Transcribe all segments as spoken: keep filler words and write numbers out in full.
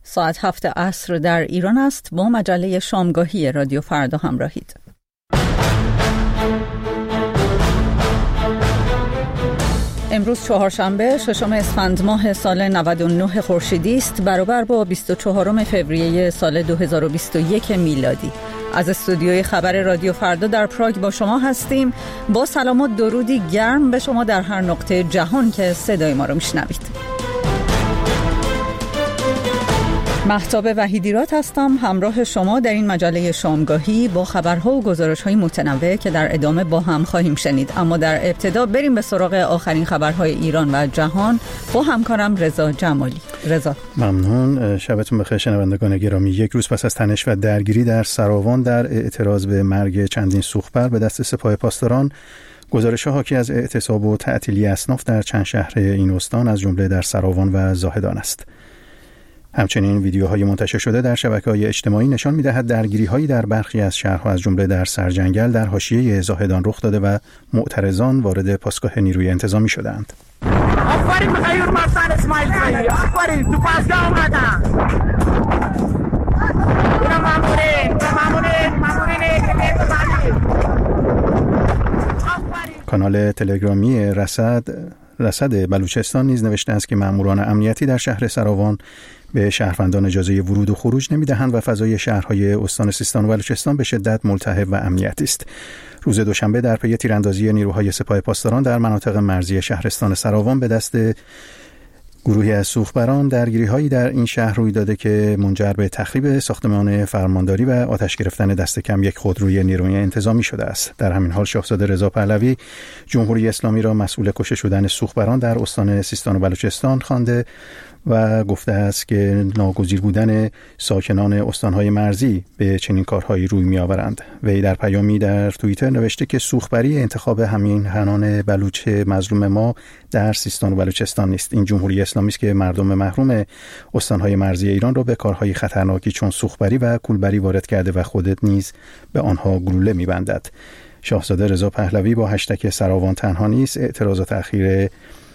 ساعت هفت عصر در ایران است. با مجله شامگاهی رادیو فردا همراهید. امروز چهارشنبه ششم اسفند ماه سال نود و نه خورشیدی است، برابر با بیست و چهارم فوریه سال دو هزار و بیست و یک میلادی. از استودیوی خبر رادیو فردا در پراگ با شما هستیم. با سلام و درودی گرم به شما در هر نقطه جهان که صدای ما رو میشنوید. مهتاب وحیدیرات هستم، همراه شما در این مجله شامگاهی با خبرها و گزارش‌های متنوع که در ادامه با هم خواهیم شنید. اما در ابتدا بریم به سراغ آخرین خبرهای ایران و جهان با همکارم رضا جمالی. رضا. ممنون. شبتون بخیر شنوندگان گرامی. یک روز پس از تنش و درگیری در سراوان در اعتراض به مرگ چندین سوخبر به دست سپاه پاسداران، گزارش‌ها حاکی از اعتصاب و تعطیلی اصناف در چند شهر این استان از جمله در سراوان و زاهدان است. همچنین ویدیوهای منتشر شده در شبکه‌های اجتماعی نشان می‌دهد درگیری‌هایی در برخی از شهرها از جمله در سرجنگل در حاشیه زاهدان رخ داده و معترضان وارد پاسگاه نیروی انتظامی شدند. آفرین به خیر مرسان اسماعیل خیلی، آفرین تو پاسگاه اومدن. اینا مامورین، مامورین، مامورین کانال تلگرامی رصد رصد بلوچستان نیز نوشته است که ماموران امنیتی در شهر سراوان به شهروندان اجازه ورود و خروج نمی‌دهند و فضای شهرهای استان سیستان و بلوچستان به شدت ملتهب و امنیتی است. روز دوشنبه در پی تیراندازی نیروهای سپاه پاسداران در مناطق مرزی شهرستان سراوان به دست گروهی از سوخبران درگیری‌هایی در این شهر روی داده که منجر به تخریب ساختمان فرمانداری و آتش گرفتن دست کم یک خودروی نیروی انتظامی شده است. در همین حال شاهزاده رضا پهلوی جمهوری اسلامی را مسئول کشته شدن سوخبران در استان سیستان و بلوچستان خوانده و گفته است که ناگزیر بودن ساکنان استانهای مرزی به چنین کارهایی روی می‌آورند. وی در پیامی در توییتر نوشته که سوخبری انتخاب همین هنان بلوچ مظلوم ما در سیستان و بلوچستان نیست. این جمهوری اسلامی است که مردم محروم استانهای مرزی ایران را به کارهای خطرناکی چون سوخبری و کولبری وارد کرده و خودت نیز به آنها گلوله می‌بندد. شاهزاده رضا پهلوی با هشتگ سراوان تنها نیست اعتراضات اخیر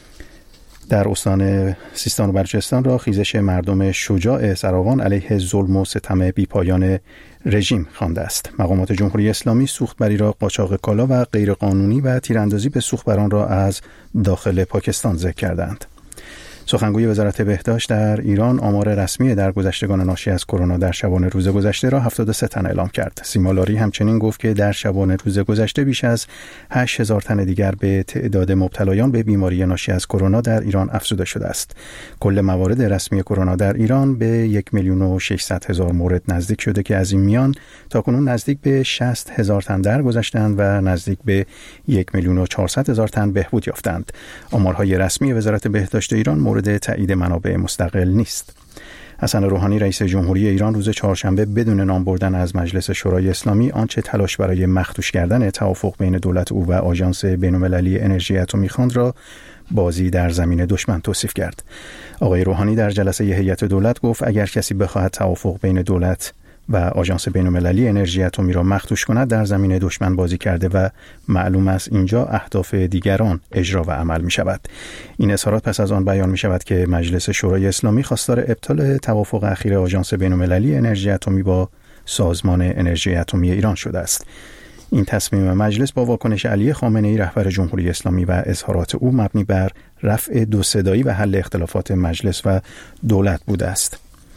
در استان سیستان و بلوچستان را خیزش مردم شجاع سراوان علیه ظلم و ستم بیپایان رژیم خوانده است. مقامات جمهوری اسلامی سوختبری را قاچاق کالا و غیرقانونی و تیراندازی به سوختبران را از داخل پاکستان ذکر کردند. سخنگوی وزارت بهداشت در ایران آمار رسمی درگذشتگان ناشی از کرونا در شبانه روز گذشته را هفتاد و سه تن اعلام کرد. سیما لاری همچنین گفت که در شبانه روز گذشته بیش از هشت هزار تن دیگر به تعداد مبتلایان به بیماری ناشی از کرونا در ایران افزوده شده است. کل موارد رسمی کرونا در ایران به یک میلیون و ششصد هزار مورد نزدیک شده که از این میان تاکنون نزدیک به شصت هزار تن درگذشتند و نزدیک به یک میلیون و چهارصد هزار تن بهبود یافتند. آمارهای رسمی وزارت بهداشت ایران مورد تایید منابع مستقل نیست. حسن روحانی رئیس جمهوری ایران روز چهارشنبه بدون نام بردن از مجلس شورای اسلامی آنچه تلاش برای مخدوش کردن توافق بین دولت او و آژانس بین‌المللی انرژی اتمی خواند را بازی در زمین دشمن توصیف کرد. آقای روحانی در جلسه هیئت دولت گفت اگر کسی بخواهد توافق بین دولت و آژانس بین‌المللی انرژی اتمی را مخدوش کند در زمین دشمن بازی کرده و معلوم است اینجا اهداف دیگران اجرا و عمل می شود. این اظهارات پس از آن بیان می شود که مجلس شورای اسلامی خواستار ابطال توافق اخیر آژانس بین‌المللی انرژی اتمی با سازمان انرژی اتمی ایران شده است. این تصمیم مجلس با واکنش علی خامنه‌ای رهبر جمهوری اسلامی و اظهارات او مبنی بر رفع دو صدایی و حل اختلافات مجلس و دولت بوده است.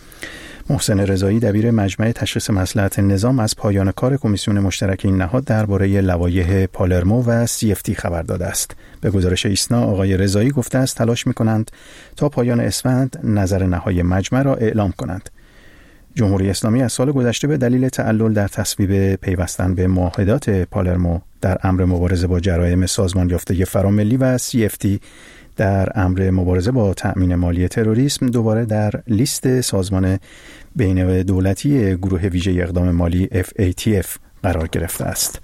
محسن رضایی دبیر مجمع تشخیص مصلحت نظام از پایان کار کمیسیون مشترک این نهاد درباره لوایح پالرمو و سی اف تی خبر داده است. به گزارش ایسنا آقای رضایی گفته است تلاش می‌کنند تا پایان اسفند نظر نهایی مجمع را اعلام کنند. جمهوری اسلامی از سال گذشته به دلیل تعلل در تصویب پیوستن به معاهدات پالرمو در امر مبارزه با جرایم سازمان یافته فراملی و سی اف تی در امر مبارزه با تأمین مالی تروریسم دوباره در لیست سازمان بین دولتی گروه ویژه اقدام مالی اف ای تی اف قرار گرفته است.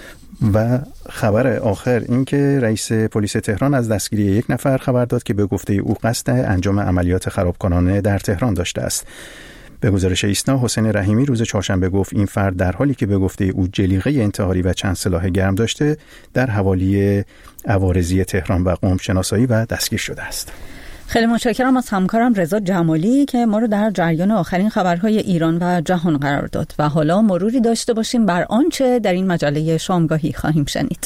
و خبر آخر این که رئیس پلیس تهران از دستگیری یک نفر خبر داد که به گفته او قصد انجام عملیات خرابکارانه در تهران داشته است. به گزارش ایسنا حسین رحیمی روز چهارشنبه گفت این فرد در حالی که به گفته او جلیقه انتحاری و چند سلاح گرم داشته در حوالی عوارضی تهران و قم شناسایی و دستگیر شده است. خیلی متشکرم از همکارم رضا جمالی که ما رو در جریان آخرین خبرهای ایران و جهان قرار داد و حالا مروری داشته باشیم بر آنچه در این مجله شامگاهی خواهیم شنید.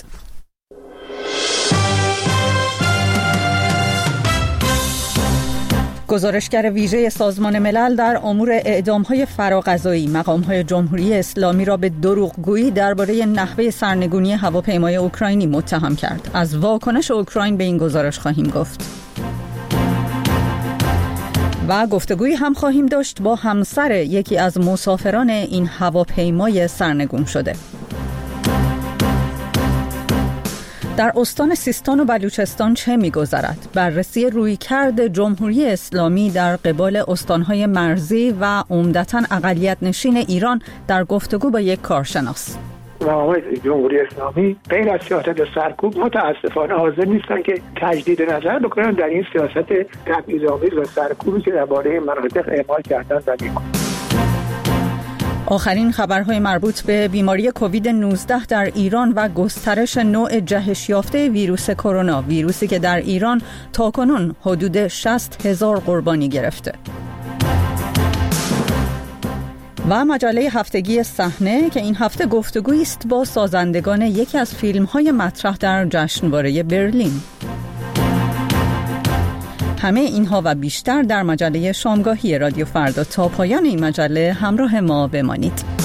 گزارشگر ویژه سازمان ملل در امور اعدام‌های فراغذایی مقام‌های جمهوری اسلامی را به دروغگویی درباره نحوه سرنگونی هواپیمای اوکراینی متهم کرد. از واکنش اوکراین به این گزارش خواهیم گفت. و گفتگویی هم خواهیم داشت با همسر یکی از مسافران این هواپیمای سرنگون شده. در استان سیستان و بلوچستان چه می‌گذرد؟ بررسی رویکرد جمهوری اسلامی در قبال استان‌های مرزی و عمدتاً اقلیت نشین ایران در گفتگو با یک کارشناس. مقامات جمهوری اسلامی غیر از سیاست سرکوب متاسفانه حاضر نیستن که تجدید نظر بکنن در این سیاست تبعیض‌آمیز و سرکوبی که درباره مناطق اعمال کردن و میکنن. آخرین خبرهای مربوط به بیماری کووید نوزده در ایران و گسترش نوع جهش یافته ویروس کرونا، ویروسی که در ایران تاکنون حدود شصت هزار قربانی گرفته. و مجله هفتگی صحنه که این هفته گفتگویی است با سازندگان یکی از فیلم‌های مطرح در جشنواره برلین. همه اینها و بیشتر در مجله شامگاهی رادیو فردا. تا پایان این مجله همراه ما بمانید.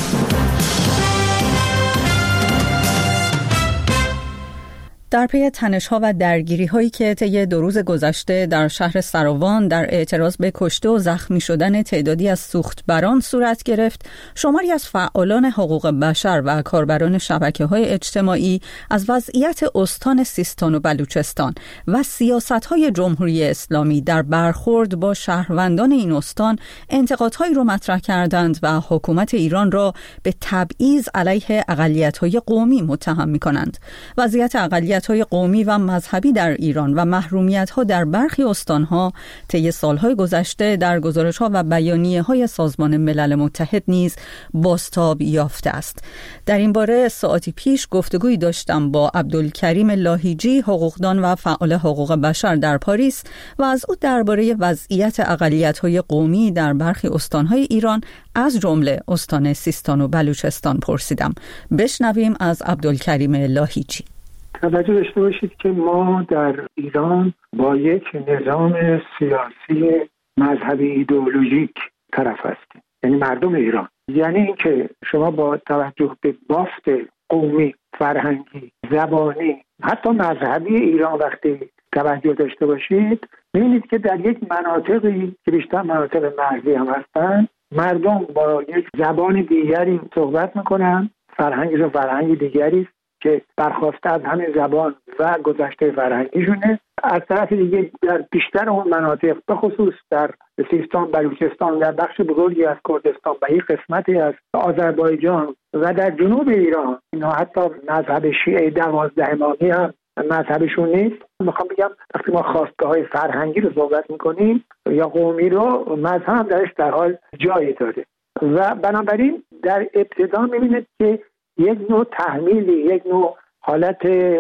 در پی تنش‌ها و درگیری‌هایی که طی دو روز گذشته در شهر سراوان در اعتراض به کشته و زخمی شدن تعدادی از سوختبران صورت گرفت، شماری از فعالان حقوق بشر و کاربران شبکه‌های اجتماعی از وضعیت استان سیستان و بلوچستان و سیاست‌های جمهوری اسلامی در برخورد با شهروندان این استان انتقادهایی را مطرح کردند و حکومت ایران را به تبعیض علیه اقلیت‌های قومی متهم می‌کنند. وضعیت اقلیت های قومی و مذهبی در ایران و محرومیت‌ها در برخی استان‌ها طی سال‌های گذشته در گزارش‌ها و بیانیه‌های سازمان ملل متحد نیز بازتاب یافته است. در این باره ساعتی پیش گفتگویی داشتم با عبدالکریم لاهیجی، حقوقدان و فعال حقوق بشر در پاریس و از او درباره وضعیت اقلیت‌های قومی در برخی استان‌های ایران از جمله استان سیستان و بلوچستان پرسیدم. بشنویم از عبدالکریم لاهیجی. توجه داشته باشید که ما در ایران با یک نظام سیاسی مذهبی ایدئولوژیک طرف هستیم، یعنی مردم ایران. یعنی اینکه شما با توجه به بافت قومی، فرهنگی، زبانی، حتی مذهبی ایران وقتی توجه داشته باشید، می‌بینید که در یک مناطقی که بیشتر مناطق مرزی هم هستند، مردم با یک زبان دیگری صحبت می‌کنن، فرهنگشون فرهنگ دیگری که برخواسته از همین زبان و گذشته فرهنگیشونه. از طرف دیگه در بیشتر اون مناطق به خصوص در سیستان، بلوچستان، در بخش بزرگی از کردستان و یک قسمتی از آذربایجان و در جنوب ایران، اینا حتی مذهب شیعه دوازده امامی هم مذهبشون نیست. میخوام بگم وقتی ما خواستگاه‌های فرهنگی رو صحبت میکنیم یا قومی رو، مذهب هم درش در حال جایی داره و بنابراین در ابتدا میبینید که یک نوع تحمیلی، یک نوع حالت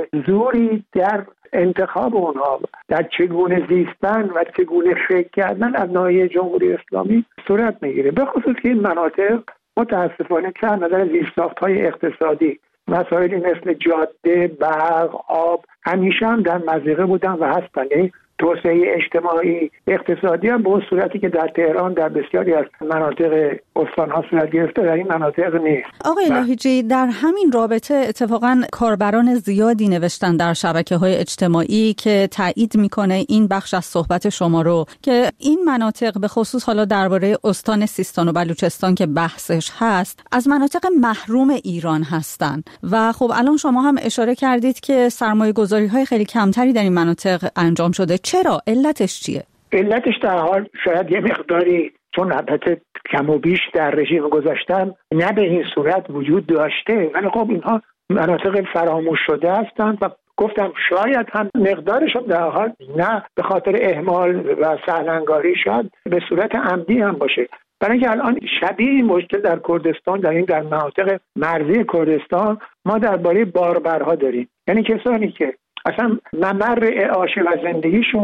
زوری در انتخاب اونها، در چگونه زیستن و چگونه فکر کردن از ناحیه جمهوری اسلامی صورت میگیره. به خصوص که این مناطق متاسفانه که از نظر زیرساخت‌های اقتصادی مسائلی مثل جاده، برق، آب همیشه هم در مضیقه بودن و هستن. یعنی توسعه اجتماعی اقتصادی هم به اون صورتی که در تهران در بسیاری از مناطق استان‌ها صورت گرفته در این مناطق نیست. آقای لاهیجی، در همین رابطه اتفاقا کاربران زیادی نوشتن در شبکه‌های اجتماعی که تایید میکنه این بخش از صحبت شما رو که این مناطق به خصوص حالا درباره استان سیستان و بلوچستان که بحثش هست از مناطق محروم ایران هستن و خب الان شما هم اشاره کردید که سرمایه‌گذاری‌های خیلی کمتری در این مناطق انجام شده. چرا؟ علتش چیه؟ علتش در حال شاید یه مقداری، چون البته کم و بیش در رژیم گذاشتن نه به این صورت وجود داشته، ولی خب اینها مناطق فراموش شده هستند و گفتم شاید هم مقدارشون در حال نه به خاطر اهمال و سهلنگاری شاید به صورت عمدی هم باشه. برای اینکه الان شبیه این مشکل در کردستان، در این در مناطق مرزی کردستان ما درباره باربرها داریم، یعنی کسانی که اصلا ممر اعاشه و زندگیشون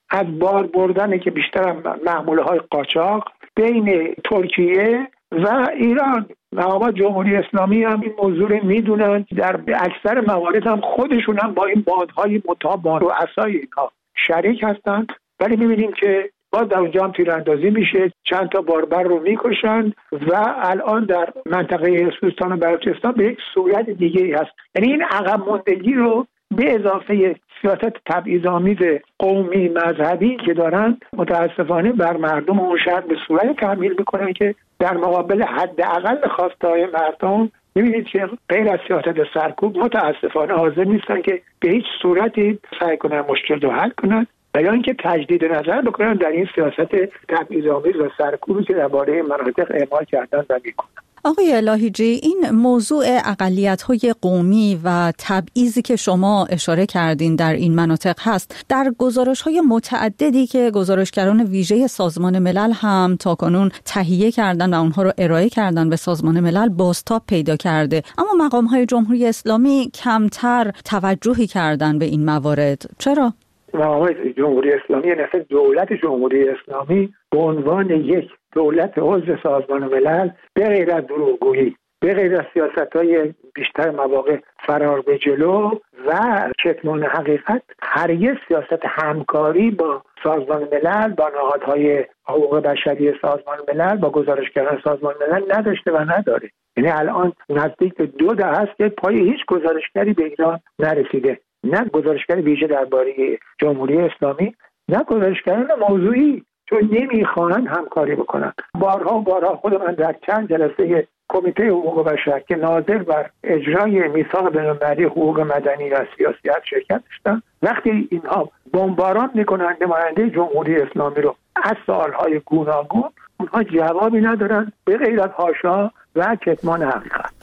از بار بردن که بیشتر محموله های قاچاق بین ترکیه و ایران. مقامات جمهوری اسلامی هم این موضوع رو میدونن، در اکثر موارد هم خودشون هم با این بادهای متابان و رؤسای اینها شریک هستند. ولی میبینیم که باز در اونجا هم تیراندازی میشه، چند تا باربر رو میکشن و الان در منطقه سیستان و بلوچستان به یک صورت دیگه ای هست. یعنی این عقب ماندگی رو به اضافه سیاست تبعیض‌آمیز قومی مذهبی که دارن متاسفانه بر مردم اون شهر به صورت تحمیل میکنن که در مقابل حداقل خواسته‌های مردم می‌بینید که غیر از سیاست سرکوب متاسفانه حاضر نیستن که به هیچ صورتی سعی کنن مشکل رو حل کنن و یا اینکه تجدید نظر بکنن در این سیاست تبعیض‌آمیز و سرکوبی که درباره مناطق اعمال کردن و میکنن. آقای لاهیجی، این موضوع اقلیت‌های قومی و تبعیضی که شما اشاره کردین در این مناطق هست، در گزارش‌های متعددی که گزارشگران ویژه سازمان ملل هم تاکنون تهیه کردن و اونها رو ارائه کردن به سازمان ملل بازتاب پیدا کرده، اما مقام‌های جمهوری اسلامی کمتر توجهی کردن به این موارد. چرا؟ مقامات جمهوری اسلامی، یعنی دولت جمهوری اسلامی به عنوان یک دولت عضو سازمان ملل به غیر از دروغگویی، به غیر از سیاست‌های بیشتر مواقع فرار به جلو و کتمان حقیقت، هرگز سیاست همکاری با سازمان ملل، با نهادهای حقوق بشری سازمان ملل، با گزارشگران سازمان ملل نداشته و نداره. یعنی الان نزدیک به دو دهه است که پای هیچ گزارشگری به ایران نرسیده، نه گزارشگر ویژه درباره جمهوری اسلامی، نه گزارشگران موضوعی، چون نمیخواهند همکاری بکنن. بارها بارها خود من در چند جلسه کمیته حقوق بشر که ناظر بر اجرای میثاق بین‌المللی حقوق مدنی و سیاسیت شرکت داشتم، وقتی اینها بمباران میکنن نماینده جمهوری اسلامی رو از سوالهای گوناگون، اونها جوابی ندارن به غیر از حاشا و کتمان حقیقت.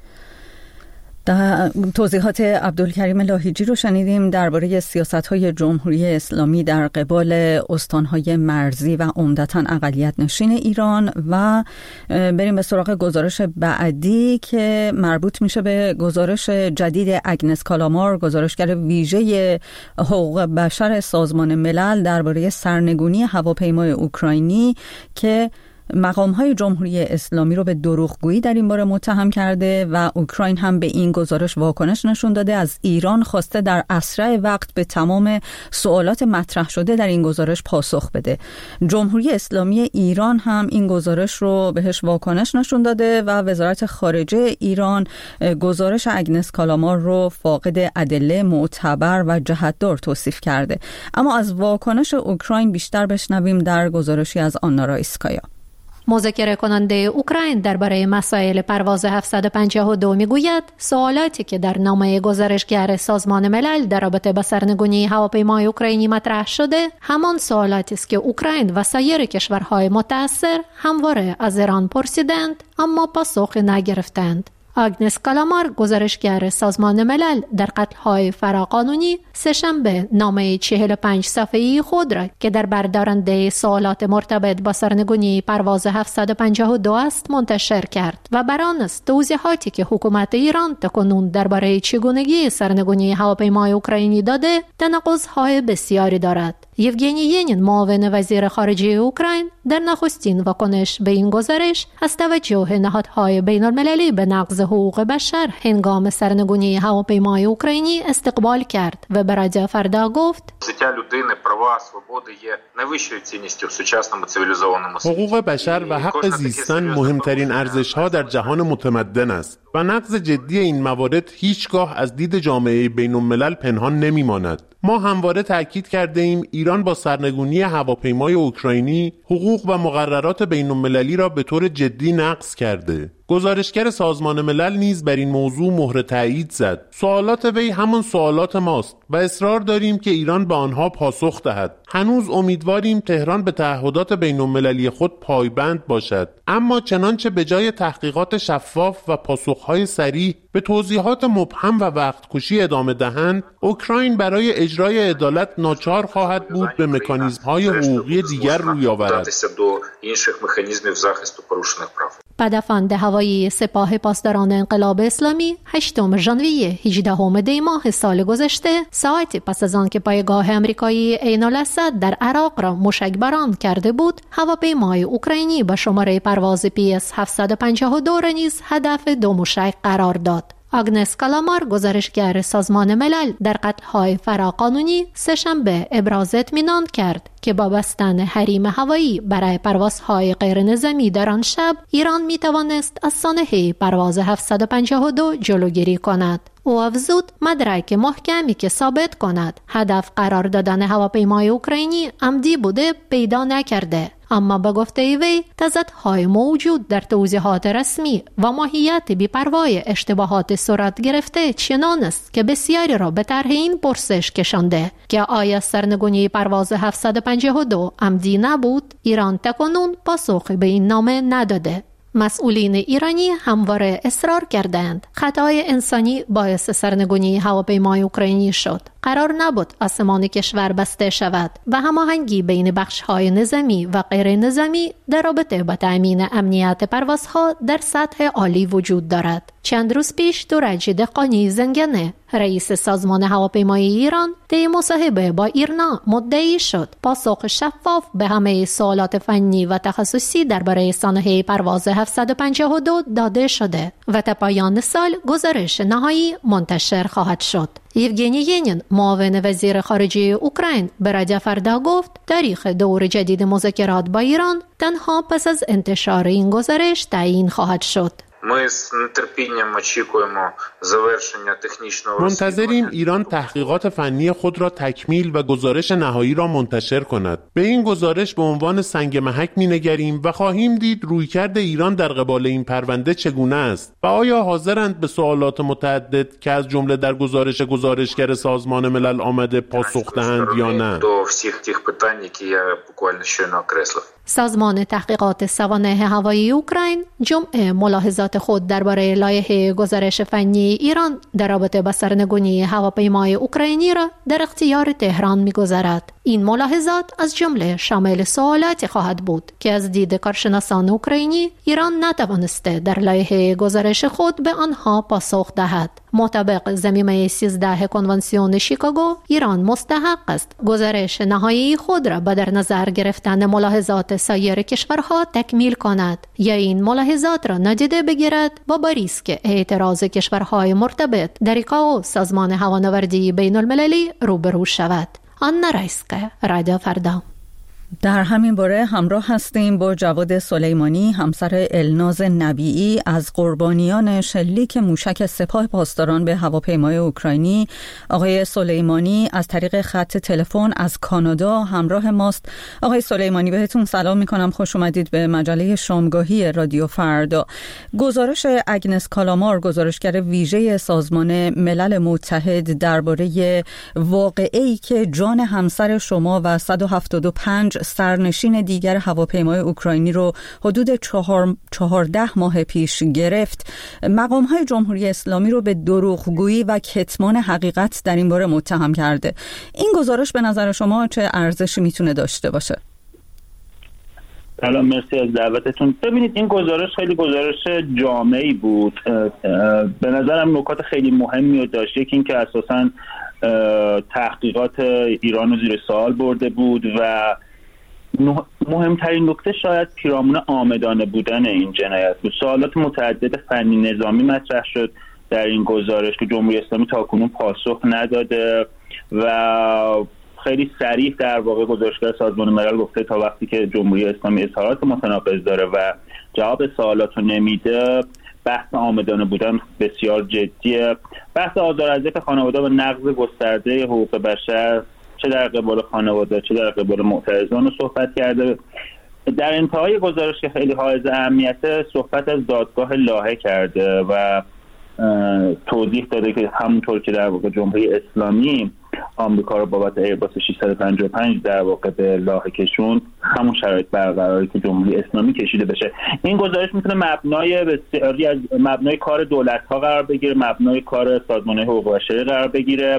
در توضیحات عبدالکریم لاهیجی رو شنیدیم درباره سیاست‌های جمهوری اسلامی در قبال استان‌های مرزی و عمدتاً اقلیت نشین ایران و بریم به سراغ گزارش بعدی که مربوط میشه به گزارش جدید اگنس کالامار، گزارشگر ویژه حقوق بشر سازمان ملل درباره سرنگونی هواپیمای اوکراینی که مقام‌های جمهوری اسلامی رو به دروغگویی در این باره متهم کرده و اوکراین هم به این گزارش واکنش نشون داده. از ایران خواسته در اسرع وقت به تمام سوالات مطرح شده در این گزارش پاسخ بده. جمهوری اسلامی ایران هم این گزارش رو بهش واکنش نشون داده و وزارت خارجه ایران گزارش اگنس کالامار رو فاقد ادله، معتبر و جهتدار توصیف کرده. اما از واکنش اوکراین بیشتر بشنویم در گزارشی از آنا رایسکایا. مذاکره کننده اوکراین درباره مسائل پرواز هفتصد و پنجاه و دو میگوید سوالاتی که در نامه گزارشگر سازمان ملل در رابطه با سرنگونی هواپیمای اوکراینی مطرح شده همان سوالاتی است که اوکراین و سایر کشورهای متأثر همواره از ایران پرسیدند اما پاسخ نگرفتند. اگنس کالامار، گزارشگر سازمان ملل در قتل‌های فراقانونی، سه‌شنبه نامه چهل و پنج صفحه‌ای خود را که در بردارنده سوالات مرتبط با سرنگونی پرواز هفتصد و پنجاه و دو است منتشر کرد و بر آن است توضیحاتی که حکومت ایران تاکنون درباره چگونگی سرنگونی هواپیمای اوکراینی داده تناقض‌های بسیاری دارد. یوگنی ینین، معاون وزیر خارجه اوکراین، در نخستین واکنش به این گزارش از توجه نهادهای بین‌المللی به نقض حقوق بشر هنگام سرنگونی هواپیمای اوکراینی استقبال کرد و به رادیو فردا گفت: حقوق بشر و حق زیستن مهمترین ارزش‌ها در جهان متمدن است و نقض جدی این موارد هیچگاه از دید جامعه بین‌الملل پنهان نمی‌ماند. ما همواره تأکید کرده ایم ایران با سرنگونی هواپیمای اوکراینی حقوق و مقررات بین‌المللی را به طور جدی نقض کرده. گزارشگر سازمان ملل نیز بر این موضوع مهر تایید زد. سوالات وی همان سوالات ماست و اصرار داریم که ایران به آنها پاسخ دهد. هنوز امیدواریم تهران به تعهدات بین‌المللی خود پایبند باشد، اما چنانچه به جای تحقیقات شفاف و پاسخهای صریح به توضیحات مبهم و وقت کشی ادامه دهند، اوکراین برای اجرای عدالت ناچار خواهد بود به مکانیزم‌های حقوقی دیگر روی آورد. پدافند هوایی سپاه پاسداران انقلاب اسلامی هشتم ژانویه هجدهم دی ماه سال گذشته ساعتی پس از آن که پایگاه امریکایی عین الاسد در عراق را موشکباران کرده بود، هواپیمای اوکراینی با شماره پرواز پی اس هفتصد و پنجاه و دو را نیز هدف دو موشک قرار داد. آگنس کالامار، گزارشگر سازمان ملل در قتل‌های فراقانونی، سه‌شنبه ابراز اطمینان کرد که با بستن حریم هوایی برای پروازهای غیر نظامی در آن شب، ایران می توانست از سانحه پرواز هفتصد و پنجاه و دو جلوگیری کند. او افزود مدرک محکمی که ثابت کند هدف قرار دادن هواپیمای اوکراینی عمدی بوده پیدا نکرده، اما به گفته وی تضادهای موجود در توضیحات رسمی و ماهیت بی‌پروای اشتباهات صورت گرفته چنان است که بسیاری را به طرح این پرسش کشانده که آیا سرنگونی پرواز هفتصد و پنجاه و دو عمدی نبود؟ ایران تاکنون پاسخی به این نامه نداده. مسئولین ایرانی همواره اصرار کردند خطای انسانی باعث سرنگونی هواپیمای اوکراینی شد. قرار نبود آسمان کشور بسته شود و هماهنگی بین بخش‌های نظامی و غیر نظامی در رابطه با تأمین امنیت پروازها در سطح عالی وجود دارد. چند روز پیش دورج دهقانی زنگنه، رئیس سازمان هواپیمایی ایران، طی مصاحبه با ایرنا مدعی شد پاسخ شفاف به همه سوالات فنی و تخصصی درباره سانحه پرواز هفتصد و پنجاه و دو داده شده و تا پایان سال گزارش نهایی منتشر خواهد شد. یوگنی ینین، معاون وزیر خارجه اوکراین، به رادیو فردا گفت تاریخ دور جدید مذاکرات با ایران تنها پس از انتشار این گزارش تعیین خواهد شد. منتظریم ایران تحقیقات فنی خود را تکمیل و گزارش نهایی را منتشر کند. به این گزارش به عنوان سنگ محک می‌نگریم و خواهیم دید رویکرد ایران در قبال این پرونده چگونه است و آیا حاضرند به سوالات متعدد که از جمله در گزارش گزارشگر سازمان ملل آمده پاسخ دهند یا نه. سازمان تحقیقات سوانح هوایی اوکراین جمعه ملاحظات خود درباره لایحه گزارش فنی ایران در رابطه با سرنگونی هواپیمای اوکراینی را در اختیار تهران می‌گذارد. این ملاحظات از جمله شامل سوالاتی خواهد بود که از دید کارشناسان اوکراینی ایران نتوانسته در لایحه گزارش خود به آنها پاسخ دهد. مطابق ضمیمه سیزده کنوانسیون شیکاگو، ایران مستحق است گزارش نهایی خود را با در نظر گرفتن ملاحظات سایر کشورها تکمیل کند یا این ملاحظات را نادیده بگیرد و با ریسک اعتراض کشورهای مرتبط در ایکائو، سازمان هوانوردی بین المللی، روبرو شود. آنا رایسکه، رادیو فردا. در همین باره همراه هستیم با جواد سلیمانی، همسر الناز نبیعی، از قربانیان شلیک موشک سپاه پاسداران به هواپیمای اوکراینی. آقای سلیمانی از طریق خط تلفن از کانادا همراه ماست. آقای سلیمانی، بهتون سلام میکنم، خوش اومدید به مجله شامگاهی رادیو فردا. گزارش آگنس کالامار، گزارشگر ویژه سازمان ملل متحد، درباره واقعه‌ای که جان همسر شما و صد و هفتاد و پنج سرنشین دیگر هواپیمای اوکراینی رو حدود چهار، چهارده ماه پیش گرفت، مقام‌های جمهوری اسلامی رو به دروغگویی و کتمان حقیقت در این باره متهم کرده. این گزارش به نظر شما چه ارزشی میتونه داشته باشه؟ سلام، مرسی از دعوتتون. ببینید، این گزارش خیلی گزارش جامعی بود. به نظرم نکات خیلی مهمی رو داشت. یکی این که اساساً تحقیقات ایران رو زیر سوال برده بود و مهمترین نکته شاید پیرامون عامدانه بودن این جنایت بود. سوالات متعدد فنی نظامی مطرح شد در این گزارش که جمهوری اسلامی تاکنون پاسخ نداده و خیلی صریح در واقع گزارشگر سازمان ملل گفته تا وقتی که جمهوری اسلامی اظهارات متناقض داره و جواب سوالات رو نمیده، بحث عامدانه بودن بسیار جدیه. بحث آزاراذیت خانواده و نقض گسترده حقوق بشر چه در قبال خانواده چه در قبال معترضان رو صحبت کرده. در انتهای گزارش که خیلی حائز اهمیته، صحبت از دادگاه لاهه کرده و توضیح داده که همونطور که در واقع جمهوری اسلامی آمریکا رو بابت ایرباس ششصد و پنجاه و پنج در واقع به لاهه کشوند، همون شرایط برقراری که جمهوری اسلامی کشیده بشه. این گزارش میتونه مبنای بسیاری از مبنای کار دولت‌ها قرار بگیره، مبنای کار سازمان‌های حقوق بشری قرار بگیره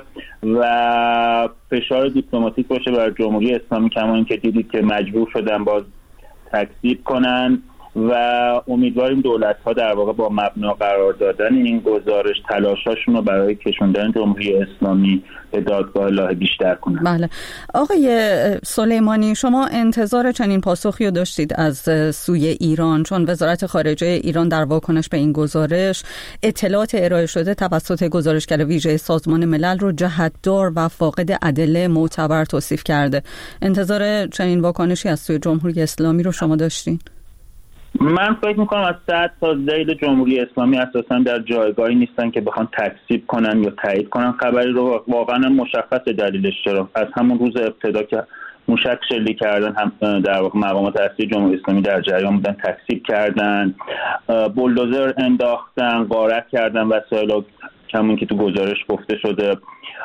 و فشار دیپلماتیک باشه بر جمهوری اسلامی، کما اینکه دیدید که مجبور شدن باز تکذیب کنن و امیدواریم دولت‌ها در واقع با مبنا قرار دادن این گزارش تلاشاشون رو برای کشوندن جمهوری اسلامی به دادگاه لاهه بیشتر کنند. بله آقای سلیمانی، شما انتظار چنین پاسخی رو داشتید از سوی ایران، چون وزارت خارجه ایران در واکنش به این گزارش اطلاعات ارائه شده توسط گزارشگر ویژه سازمان ملل رو جهت‌دار و فاقد ادله معتبر توصیف کرده. انتظار چنین واکنشی از سوی جمهوری اسلامی رو شما داشتین؟ من فکر میکنم از صد تا ذیل جمهوری اسلامی اساسا در جایگاهی نیستن که بخوان تکذیب کنن یا تایید کنن خبری رو. واقعا مشخص دلیلش چرا. از همون روز ابتدا که موشک شلیک کردن هم در واقع مقامات اصلی جمهوری اسلامی در جریان بودن، تکذیب کردن، بولدوزر انداختن، غارت کردن وسایل، همون که تو گزارش گفته شده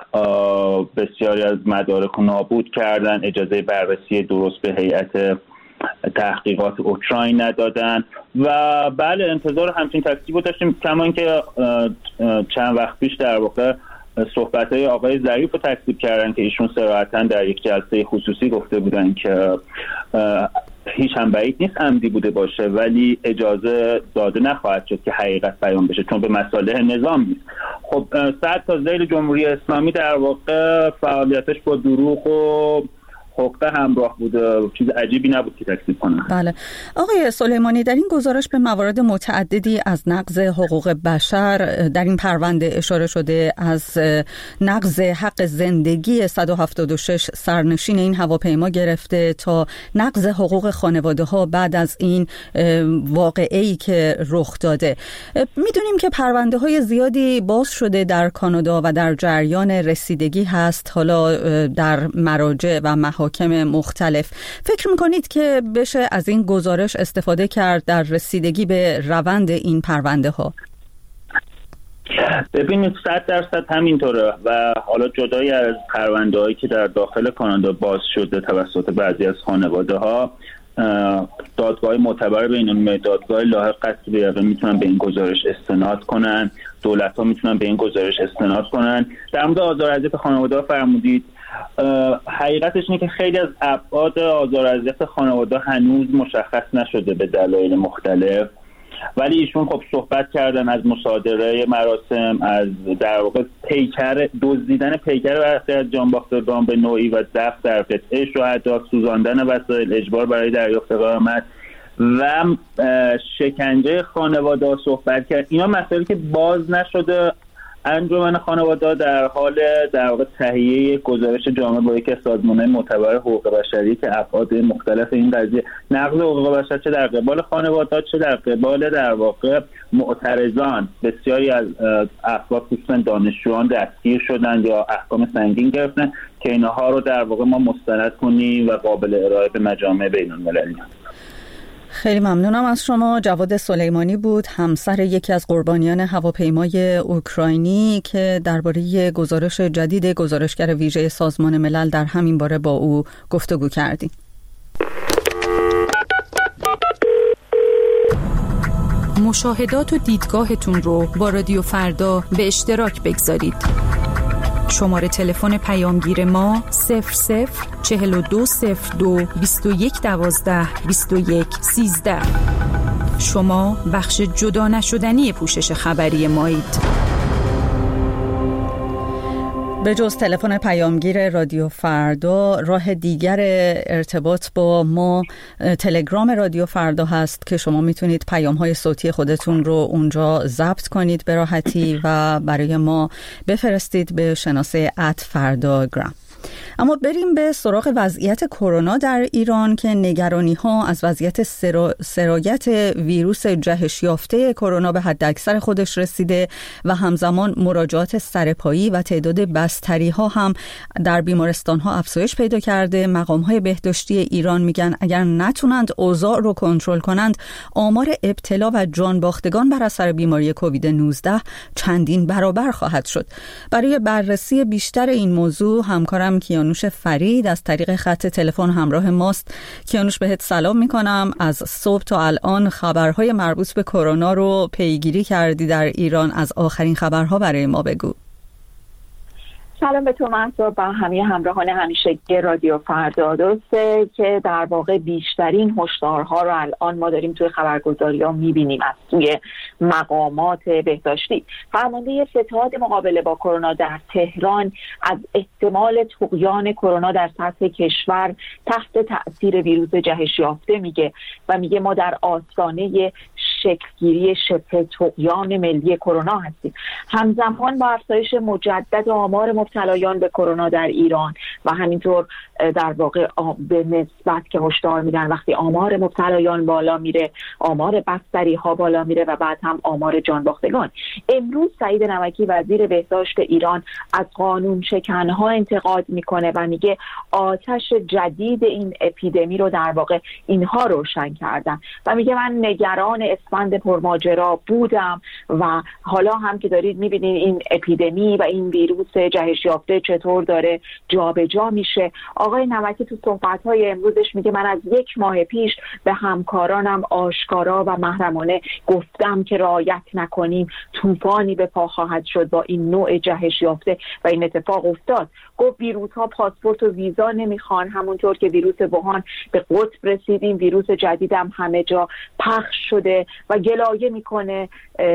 بسیاری از مدارک رو نابود کردن، اجازه بررسی درست به هیئت تحقیقات اوکراین ندادن و بله انتظار همچین تکذیب رو داشتیم. کما اینکه چند وقت پیش در واقع صحبت‌های آقای ظریف رو تکذیب کردن که ایشون صراحتاً در یک جلسه خصوصی گفته بودن که هیچ هم بعید نیست عمدی بوده باشه ولی اجازه داده نخواهد شد که حقیقت بیان بشه چون به مصالح نظام نیست. خب صد تا ذیل جمهوری اسلامی در واقع فعالیتش با دروغ و حقوق همراه بوده، چیز عجیبی نبود که تکذیب کنن. بله آقای سلیمانی، در این گزارش به موارد متعددی از نقض حقوق بشر در این پرونده اشاره شده، از نقض حق زندگی صد و هفتاد و شش سرنشین این هواپیما گرفته تا نقض حقوق خانواده ها بعد از این واقعه‌ای که رخ داده. میدونیم که پرونده های زیادی باز شده در کانادا و در جریان رسیدگی هست، حالا در مراجع و محاکم مختلف. فکر میکنید که بشه از این گزارش استفاده کرد در رسیدگی به روند این پرونده ها؟ ببینید صد درصد همینطوره و حالا جدای از پرونده هایی که در داخل کانادا باز شده توسط بعضی از خانواده ها، دادگاه معتبر بین‌المللی، دادگاه لاهه قطع به یقین میتونن به این گزارش استناد کنن، دولت ها میتونن به این گزارش استناد کنن. در مورد آزار اذیت خانواده ها فرمودید، حقیقتش اینه که خیلی از ابعاد آزار اذیت خانواده هنوز مشخص نشده به دلایل مختلف، ولی ایشون خب صحبت کردن از مصادره مراسم، از در واقع پیکر دزدیدن پیکر برخی از جانباختگان به نوعی و ضبط در قطعه شهدا، سوزاندن وسایل، اجبار برای دریافت غرامت و شکنجه خانواده صحبت کرد. اینا مسائلی که باز نشده. انجمن خانواده در حال در واقع تهیه گزارش جامع با یکی از سازمان‌های معتبر حقوق بشری که ابعاد مختلف این قضیه نقض حقوق بشر چه در قبال خانواده چه در قبال در واقع معترضان، بسیاری از افراد خصوصا دانشجویان دستگیر شدن یا احکام سنگین گرفتن که اینها رو در واقع ما مستند کنیم و قابل ارائه به مجامع بین‌المللی. خیلی ممنونم از شما. جواد سلیمانی بود، همسر یکی از قربانیان هواپیمای اوکراینی که درباره گزارش جدید گزارشگر ویژه سازمان ملل در همین باره با او گفتگو کردیم. مشاهدات و دیدگاهتون رو با رادیو فردا به اشتراک بگذارید. شماره تلفن پیامگیر ما صفر صفر چهل و دو صفر دو بیست و یک دوازده بیست و یک سیزده. شما بخش جدا نشدنی پوشش خبری مایید. به جز تلفن پیامگیر رادیو فردا، راه دیگر ارتباط با ما تلگرام رادیو فردا هست که شما میتونید پیام‌های صوتی خودتون رو اونجا ضبط کنید به راحتی و برای ما بفرستید به شناسه ات فرداگرام. اما بریم به سراغ وضعیت کرونا در ایران که نگرانی ها از وضعیت سرا... سرایت ویروس جهش یافته کرونا به حد اکثر خودش رسیده و همزمان مراجعات سرپایی و تعداد بستری ها هم در بیمارستان ها افزایش پیدا کرده. مقام های بهداشتی ایران میگن اگر نتونند اوضاع رو کنترل کنند آمار ابتلا و جان باختگان بر اثر بیماری کووید نوزده چندین برابر خواهد شد. برای بررسی بیشتر این موضوع همکارم کیانوش فرید از طریق خط تلفن همراه ماست. کیانوش بهت سلام میکنم. از صبح تا الان خبرهای مربوط به کرونا رو پیگیری کردی در ایران. از آخرین خبرها برای ما بگو. سلام به تو منصور و همه همراهان همیشگی رادیو فردا. درسته که در واقع بیشترین هشدارها رو الان ما داریم توی خبرگزاری‌ها می‌بینیم از توی مقامات بهداشتی. فرمانده ستاد مقابله با کرونا در تهران از احتمال طغیان کرونا در سطح کشور تحت تأثیر ویروس جهش یافته میگه و میگه ما در آستانه شکلگیری شبه طغیان ملی کرونا هستیم. همزمان با افزایش مجدد آمار مبتلایان به کرونا در ایران و همینطور در واقع به نسبت که هشدار میدن وقتی آمار مبتلایان بالا میره آمار بستری ها بالا میره و بعد هم آمار جان باختگان. امروز سعید نمکی وزیر بهداشت ایران از قانون شکن ها انتقاد میکنه و میگه آتش جدید این اپیدمی رو در واقع اینها روشن کردن و میگه من نگران اسفند پرماجرا بودم و حالا هم که دارید میبینید این اپیدمی و این ویروس جهش یافته چطور داره جابجا میشه. آقای نمکی تو صحبت‌های امروزش میگه من از یک ماه پیش به همکارانم آشکارا و محرمانه گفتم که رعایت نکنیم طوفانی به پا خواهد شد با این نوع جهش یافته و این اتفاق افتاد. گفت ویروس ها پاسپورت و ویزا نمیخوان، همونطور که ویروس ووهان به قطب رسیدیم ویروس جدیدم همه جا پخش شده و گلایه میکنه